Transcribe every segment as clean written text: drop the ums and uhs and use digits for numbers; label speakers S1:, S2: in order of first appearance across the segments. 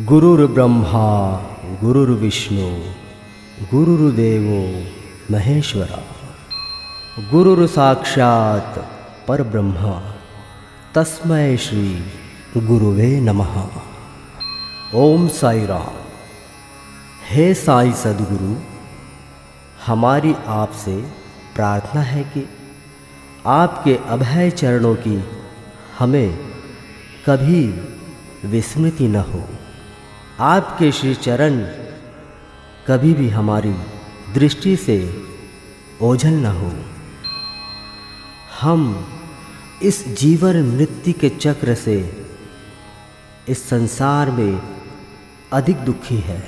S1: गुरुर्ब्रह्मा गुरुर्विष्णु गुरुर्देवो महेश्वरा गुरुर्साक्षात् परब्रह्म तस्मै श्री गुरुवे नमः। ओम साई राम। हे साई सद्गुरु, हमारी आपसे प्रार्थना है कि आपके अभय चरणों की हमें कभी विस्मृति न हो। आपके श्री चरण कभी भी हमारी दृष्टि से ओझल न हो। हम इस जीवन मृत्यु के चक्र से इस संसार में अधिक दुखी है।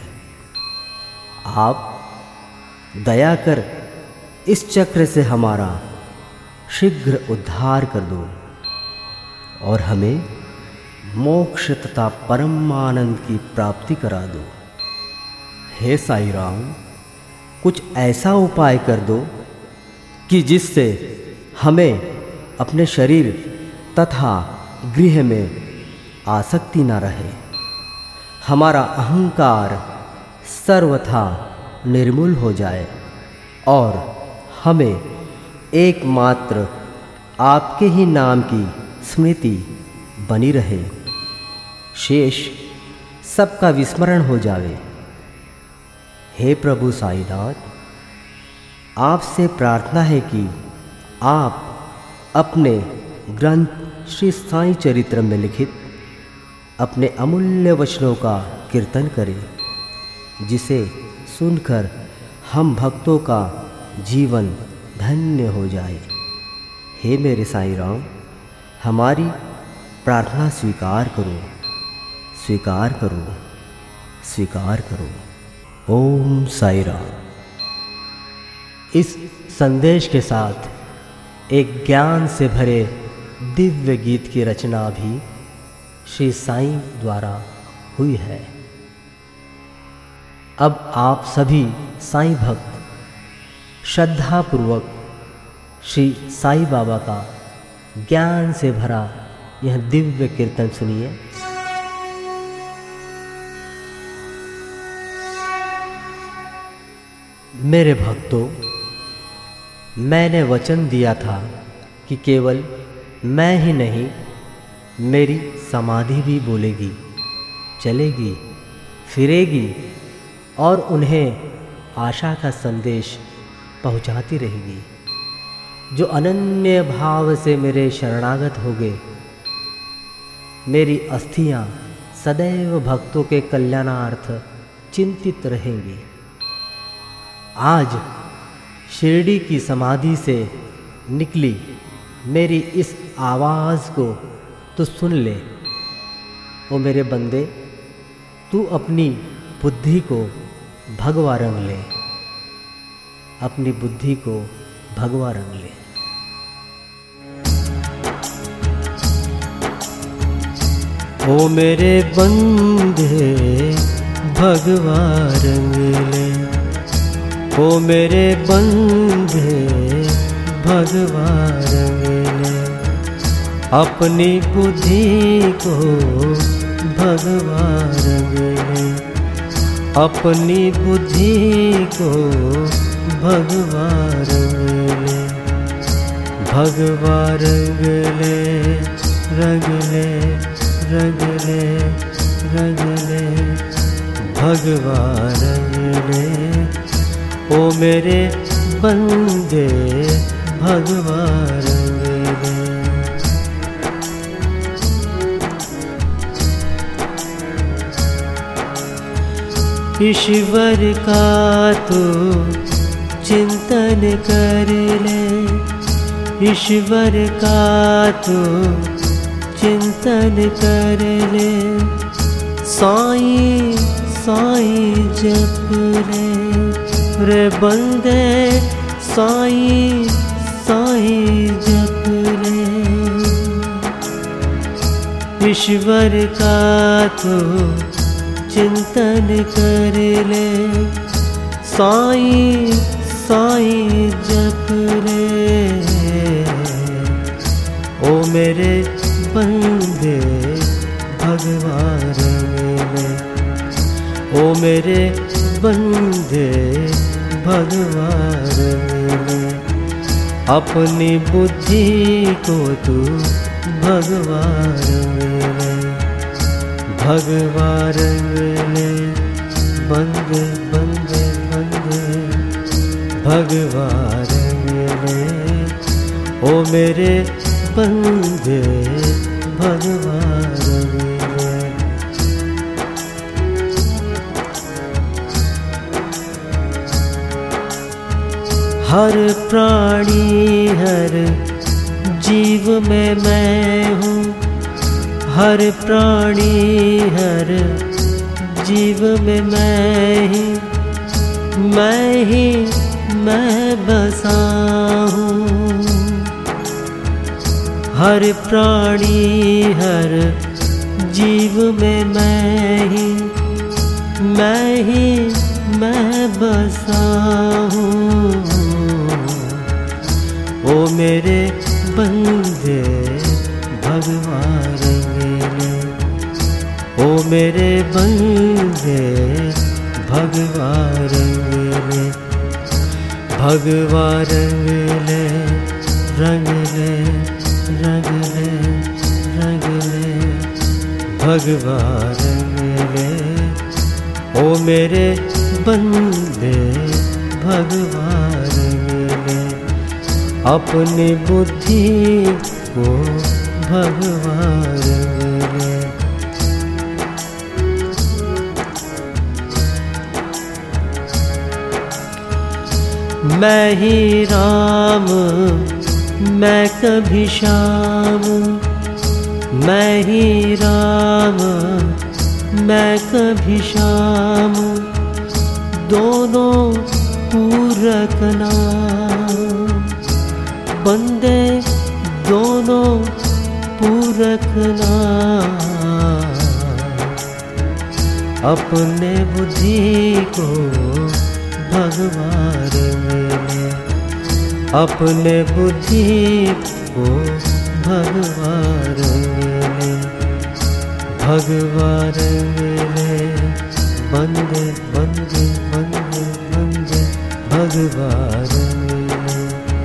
S1: आप दया कर इस चक्र से हमारा शीघ्र उद्धार कर दो और हमें मोक्ष तथा परमानंद की प्राप्ति करा दो। हे साई राम, कुछ ऐसा उपाय कर दो कि जिससे हमें अपने शरीर तथा गृह में आसक्ति न रहे, हमारा अहंकार सर्वथा निर्मूल हो जाए और हमें एकमात्र आपके ही नाम की स्मृति बनी रहे, शेष सबका विस्मरण हो जावे। हे प्रभु साईनाथ, आपसे प्रार्थना है कि आप अपने ग्रंथ श्री साई चरित्र में लिखित अपने अमूल्य वचनों का कीर्तन करें, जिसे सुनकर हम भक्तों का जीवन धन्य हो जाए। हे मेरे साईं राम, हमारी प्रार्थना स्वीकार करो, स्वीकार करो, स्वीकार करो। ओम साई राम। इस संदेश के साथ एक ज्ञान से भरे दिव्य गीत की रचना भी श्री साईं द्वारा हुई है। अब आप सभी साईं भक्त श्रद्धापूर्वक श्री साईं बाबा का ज्ञान से भरा यह दिव्य कीर्तन सुनिए। मेरे भक्तों, मैंने वचन दिया था कि केवल मैं ही नहीं, मेरी समाधि भी बोलेगी, चलेगी, फिरेगी और उन्हें आशा का संदेश पहुंचाती रहेगी। जो अनन्य भाव से मेरे शरणागत हो गए, मेरी अस्थियां सदैव भक्तों के कल्याणार्थ चिंतित रहेंगी। आज शिरडी की समाधि से निकली मेरी इस आवाज़ को तो सुन ले। ओ मेरे बंदे, तू अपनी बुद्धि को भगवा रंग ले, अपनी बुद्धि को भगवा रंग ले। ओ मेरे बंदे भगवा रंग ले, ओ मेरे बंदे भगवा रंग ले, अपनी बुद्धि को भगवा रंग ले, अपनी बुद्धि को भगवा रंग ले, भगवा रंग ले, रंग ले, रंग ले, रंग ले, भगवा रंग ले। ओ मेरे बंदे भगवा रंग ले। ईश्वर का तो चिंतन कर ले, ईश्वर का तो चिंतन कर ले, साईं साईं जप ले रे बंदे, साईं साईं जप ले। ईश्वर का तो चिंतन कर ले, साईं साईं जप ले। ओ मेरे बंदे भगवा रंग ले, मेरे बंदे भगवान मिले, अपनी बुद्धि को तू भगवान मिले, भगवान मिले, बंदे बंदे बंदे भगवान मिले, ओ मेरे बंदे भगवान मिले। हर प्राणी हर जीव में मैं हूँ, हर प्राणी हर जीव में मैं बसा हूँ। हर प्राणी हर जीव में मैं बसा हूँ। ओ मेरे बंदे भगवान मिले, ओ मेरे बंदे भगवान मिले, भगवान मिले, रंग ले रंग ले रंग ले, भगवान मिले, ओ मेरे बंदे भगवान मिले, अपनी बुद्धि को भगवान मिले। मैं ही राम मैं कभी श्याम, मैं ही राम मैं कभी श्याम, दोनों पूरक नाम, बंदे दोनों पूरक नाम, अपने बुद्धि को भगवान मिले, अपने बुद्धि को भगवान मिले, भगवान मिले, बंदे बंदे बंदे बंदे भगवान मिले,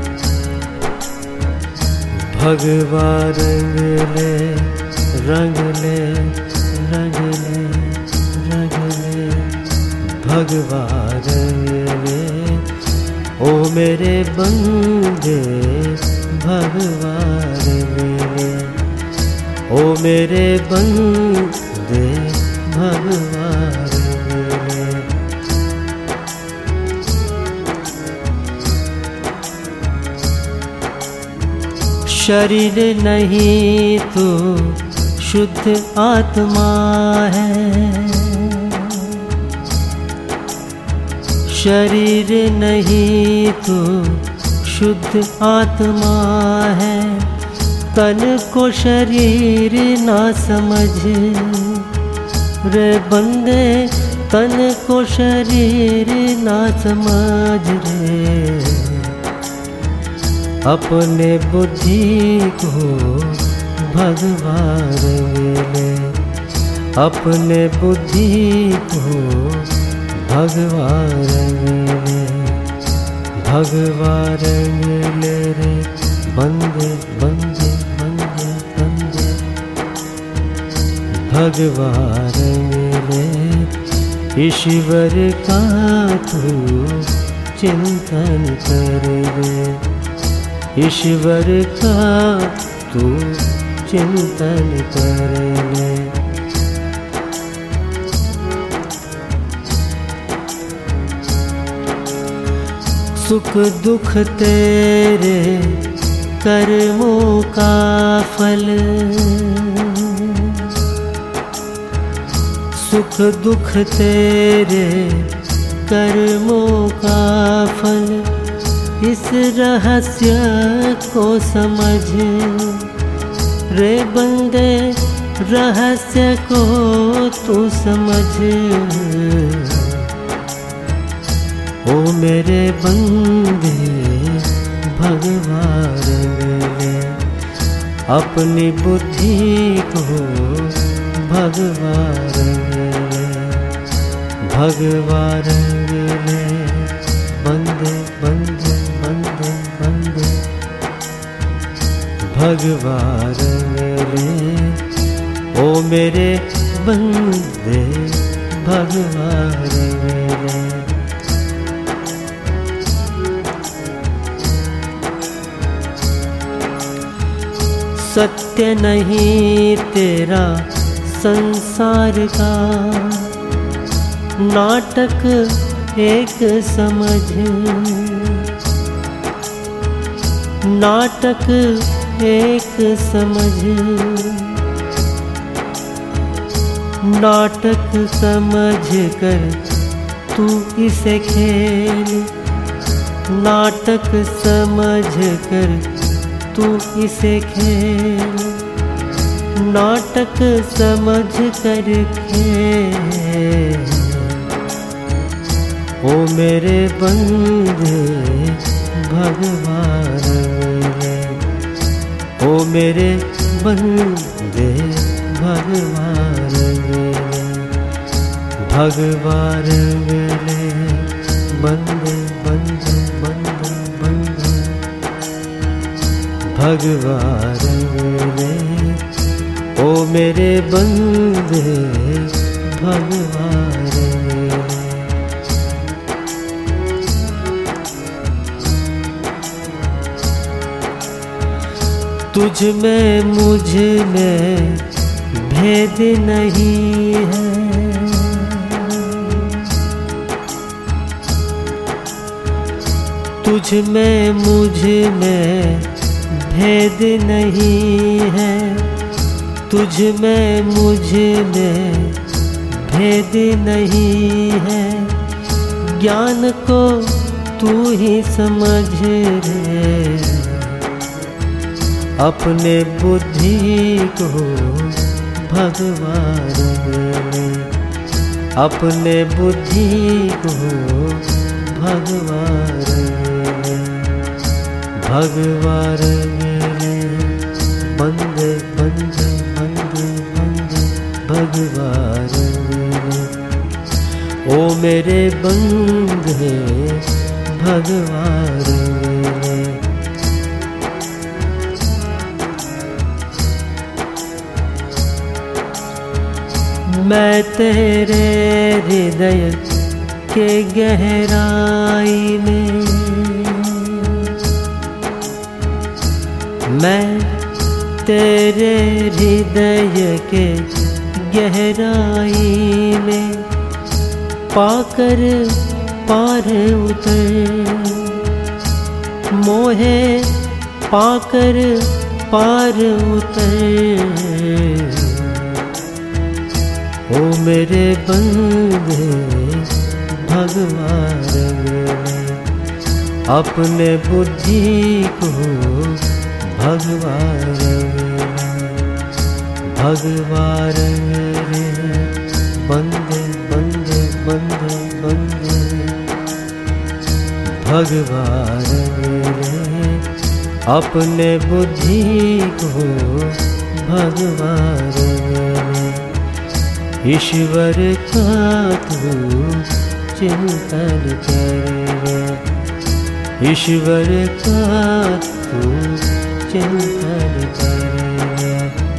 S1: भगवान मिले, रंग ले रंग ले रंग ले, भगवान मिले, ओ मेरे बंदे भगवान मिले, ओ मेरे बंदे भगवान मिले। शरीर नहीं तो शुद्ध आत्मा है, शरीर नहीं तो शुद्ध आत्मा है, तन को शरीर ना समझ रे बंदे, तन को शरीर ना समझ रे, अपने बुद्धि को भगवान मिले, अपने बुद्धि को भगवान मिले, भगवान मिले रे, बंदे बंदे बंदे बंदे भगवान मिले, ईश्वर का तू चिंतन कर रे, ईश्वर का तू चिंतन कर रे। सुख दुख तेरे कर्मों का फल, सुख दुख तेरे कर्मों का फल, इस रहस्य को समझ रे बंदे, रहस्य को तू समझ, ओ मेरे बंदे भगवान मिले, अपनी बुद्धि को भगवान मिले, भगवा रंग ले बंदे बंदे बंदे बंदे, भगवा रंग ले ओ मेरे बंदे, भगवा रंग ले। सत्य नहीं तेरा संसार का, नाटक एक समझ, नाटक एक समझ, नाटक समझ कर तू इसे खेल, नाटक समझ कर तू इसे खेल, नाटक समझ कर खेल। ओ मेरे बंदे भगवा रंग ले, ओ मेरे बंदे भगवा रंग ले, भगवा रंग ले बंदे बंदे बंदे बंदे, भगवा रंग ले ओ मेरे बंदे, भगवा रंग ले। तुझ में मुझ में भेद नहीं है, तुझ में मुझ में भेद नहीं है, तुझ में मुझ में भेद नहीं है, ज्ञान को तू ही समझ रे, अपने बुद्धि को भगवा रंग ले, अपने बुद्धि को भगवा रंग ले, भगवा रंग ले बंदे बंदे बंदे बंदे, भगवा रंग ले ओ मेरे बंदे, भगवा रंग ले। मैं तेरे हृदय के गहराई में, मैं तेरे हृदय के गहराई में पाकर पार उतर, मोहे पाकर पार उतर। ओ मेरे बंदे भगवा रंग ले, अपने बुद्धि को भगवा रंग ले, भगवा रंग ले बंदे बंदे बंदे बंदे, भगवा रंग ले अपने बुद्धि को भगवा रंग ले। ईश्वर का तू चिंतन करे, ईश्वर का तू चिंतन करे।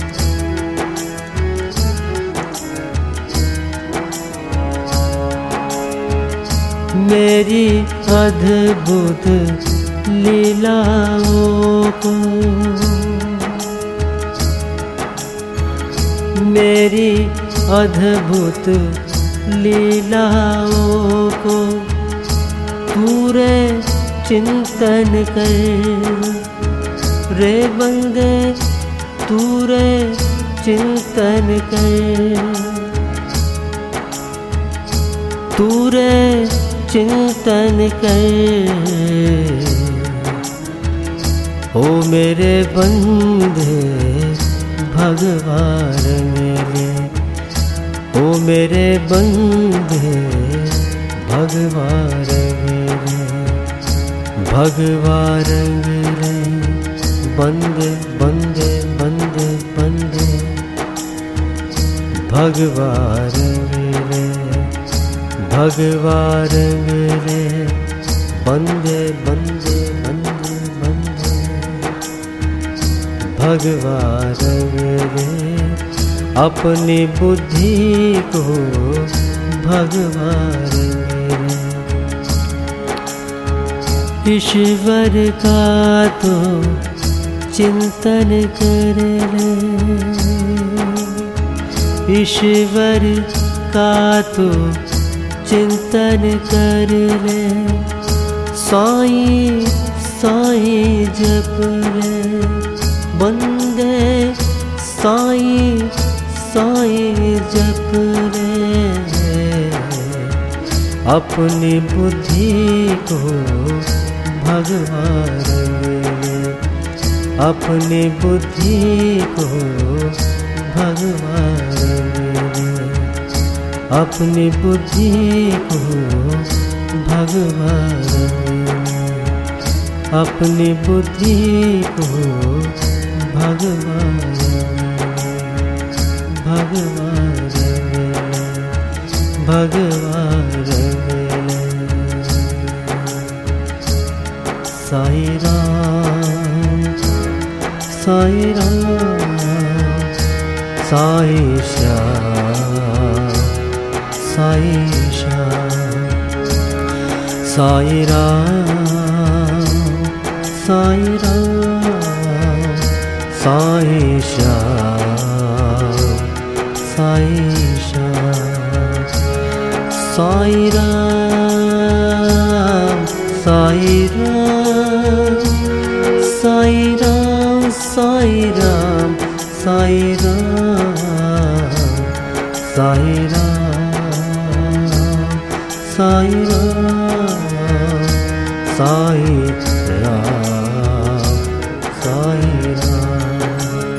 S1: मेरी अद्भुत लीलाओं को, मेरी अद्भुत लीलाओं को पूरे चिंतन कर रे बंदे, पूरे चिंतन कर, पूरे चिंतन कर। ओ मेरे बंदे भगवा रंग ले, ओ मेरे बंदे भगवा रंग ले, भगवा रंग ले बंदे बंदे बंदे बंदे, भगवा रंग ले भगवा रंग रे बंदे बंदे बंदे बंदे, भगवा रंग रे अपनी बुद्धि को भगवा रंग रे। ईश्वर का तो चिंतन कर ले, ईश्वर का तो चिंतन कर ले, साईं साईं जप ले बंदे, साईं साईं जप ले। अपनी बुद्धि को भगवा रंग ले, अपनी बुद्धि को भगवा रंग ले, अपनी बुद्धि को भगवा रंग ले, अपनी बुद्धि को भगवा रंग ले, भगवा रंग ले, भगवा रंग ले। साईं राम साईं राम साईं श्याम साईं श्याम, साईं राम साईं राम साईं श्याम साईं श्याम, साईं राम साईं राम साईं राम साईं राम साईं राम, साईं राम साईं राम साईं राम साईं राम,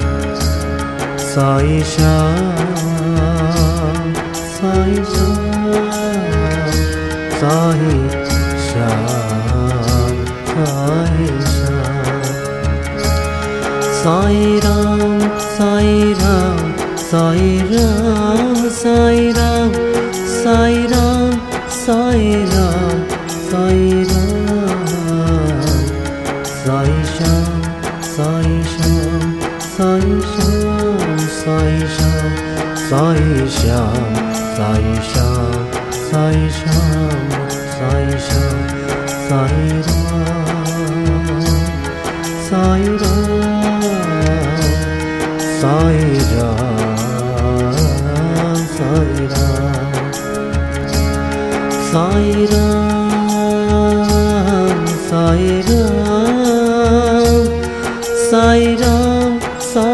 S1: साईं श्याम साईं श्याम साईं श्याम साईं श्याम, साईं राम साईं राम साईं राम साईं राम साईं राम साईं राम साईं राम, साईं श्याम साईं श्याम साईं श्याम साईं श्याम साईं श्याम साईं श्याम साईं श्याम साईं श्याम, साईं राम साईं राम साईं राम साईं राम, साईं राम साईं राम